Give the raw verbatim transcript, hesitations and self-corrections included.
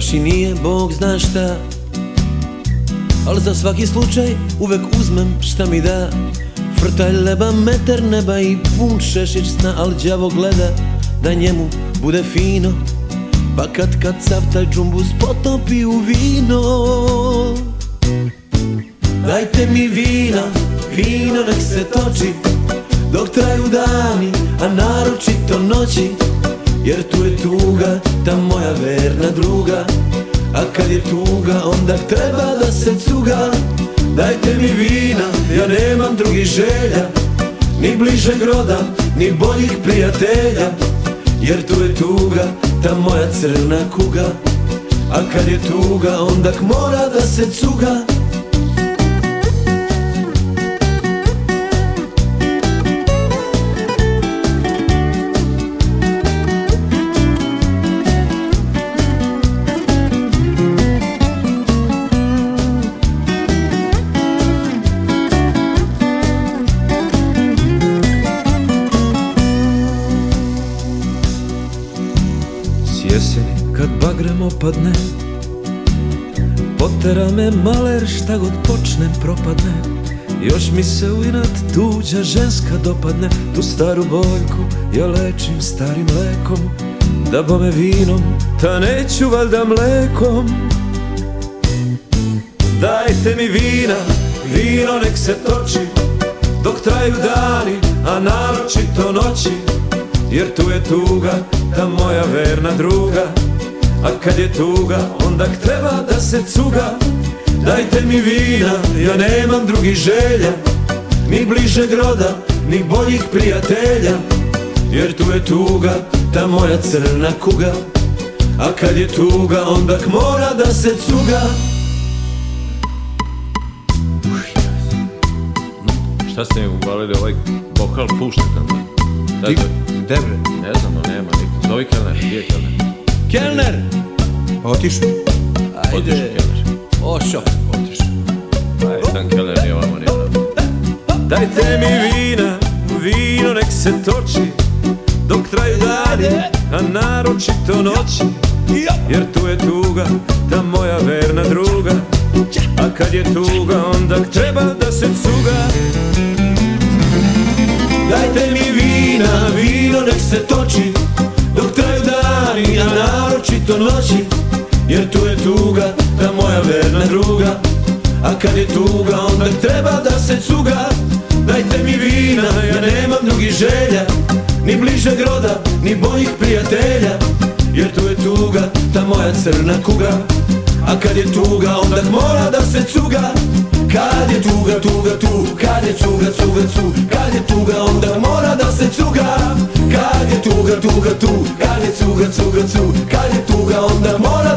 baš i nije Bog zna šta, al za svaki slučaj uvek uzmem šta mi da. Frtalj leba, metar neba i pun šešić sna, al đavo gleda da njemu bude fino, pa kad kad sav taj džumbus potopi u vino. Dajte mi vina, vino nek se toči dok traju dani, a naročito noći, jer tu je tuga, ta moja verna druga. A kad je tuga, onda treba da se cuga. Dajte mi vina, ja nemam drugih želja, ni bližeg roda, ni boljih prijatelja, jer tu je tuga, ta moja crna kuga. A kad je tuga, onda mora da se cuga. Jeseni kad bagrem opadne, potera me maler, šta god počnem propadne. Još mi se u inat tuđa ženska dopadne, tu staru boljku ja lečim starim lekom, da bome vinom, ta neću valjda mlekom. Dajte mi vina, vino nek se toči dok traju dani, a naročito noći, jer tu je tuga, ta moja verna druga. A kad je tuga, onda treba da se cuga. Dajte mi vina, ja nemam drugih želja, ni bližeg roda, ni boljih prijatelja, jer tu je tuga, ta moja crna kuga. A kad je tuga, onda mora da se cuga. Šta ste mi uvalili ovaj vokal, pušta tamo? Ti, gde bre? Ne znam, no nema niko. Zovi kelner, gdje je kelner? Kelner! Otišu. Otišu kelner. Ošo. Otišu. Aj, tam kelner nije ovamo nije ovamo. Dajte mi vina, vino nek se toči dok traju dani, a naročito noći, jer tu je tuga, ta moja verna druga. A kad je tuga, onda treba da se cuga. Dajte mi vina, vino nek se toči dok traju dani, a naročito noći, jer tu je tuga, ta moja verna druga. A kad je tuga, onda treba da se cuga. Dajte mi vina, ja nemam drugih želja, ni bližeg roda, ni boljih prijatelja, jer tu je tuga, ta moja crna kuga. A kad je tuga, onda mora da se cuga. Kad je tuga, tuga, tu, kad je cuga, cuga, cu, kad je tuga, onda mora da se cuga. Kad je tuga, tuga, tu, kad je cuga, cuga, cu, kad je tuga, onda mora